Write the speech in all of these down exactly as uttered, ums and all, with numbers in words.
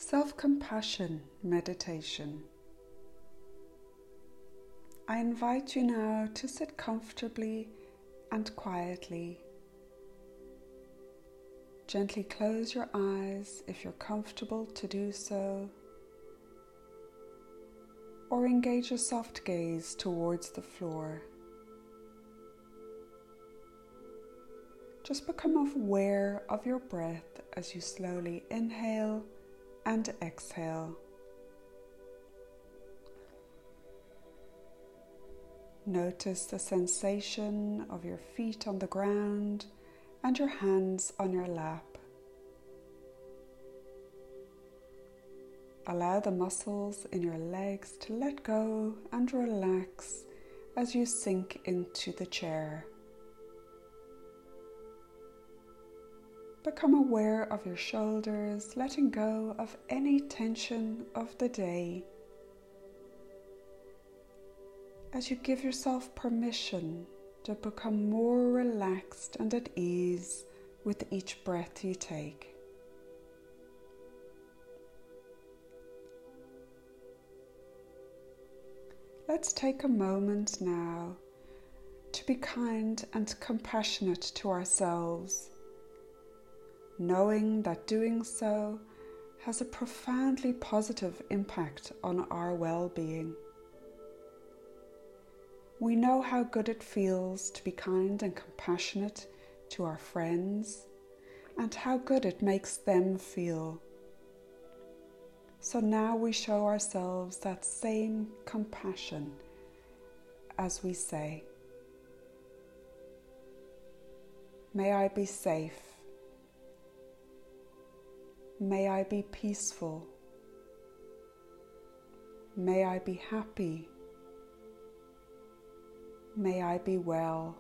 Self-compassion meditation. I invite you now to sit comfortably and quietly. Gently close your eyes if you're comfortable to do so, or engage a soft gaze towards the floor. Just become aware of your breath as you slowly inhale and exhale. Notice the sensation of your feet on the ground and your hands on your lap. Allow the muscles in your legs to let go and relax as you sink into the chair. Become aware of your shoulders, letting go of any tension of the day, as you give yourself permission to become more relaxed and at ease with each breath you take. Let's take a moment now to be kind and compassionate to ourselves, knowing that doing so has a profoundly positive impact on our well-being. We know how good it feels to be kind and compassionate to our friends and how good it makes them feel. So now we show ourselves that same compassion as we say, "May I be safe. May I be peaceful. May I be happy. May I be well."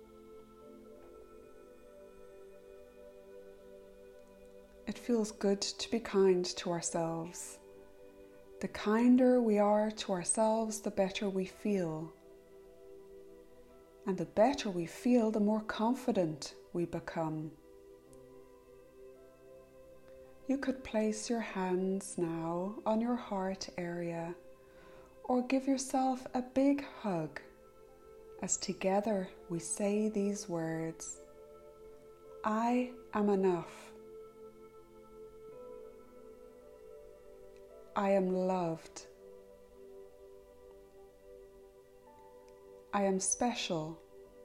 It feels good to be kind to ourselves. The kinder we are to ourselves, the better we feel. And the better we feel, the more confident we become. You could place your hands now on your heart area or give yourself a big hug as together we say these words: I am enough. I am loved. I am special.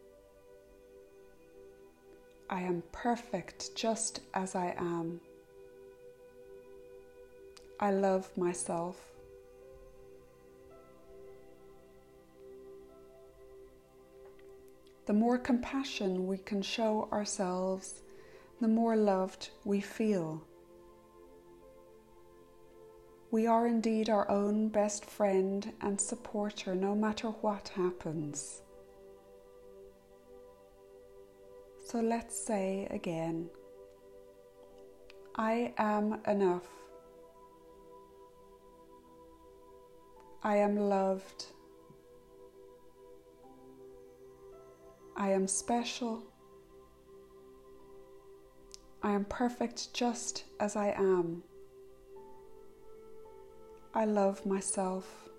I am perfect just as I am. I love myself. The more compassion we can show ourselves, the more loved we feel. We are indeed our own best friend and supporter no matter what happens. So let's say again, I am enough. I am loved. I am special. I am perfect just as I am. I love myself.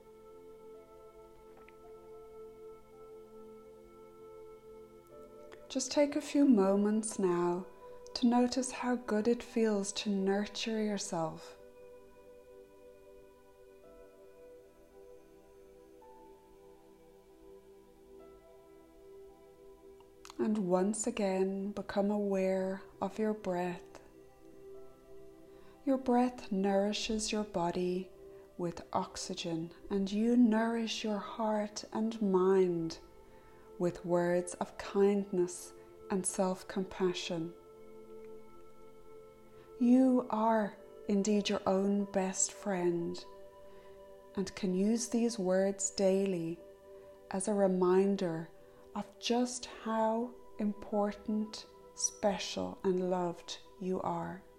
Just take a few moments now to notice how good it feels to nurture yourself. And once again, become aware of your breath. Your breath nourishes your body with oxygen, and you nourish your heart and mind with words of kindness and self-compassion. You are indeed your own best friend and can use these words daily as a reminder of just how important, special, and loved you are.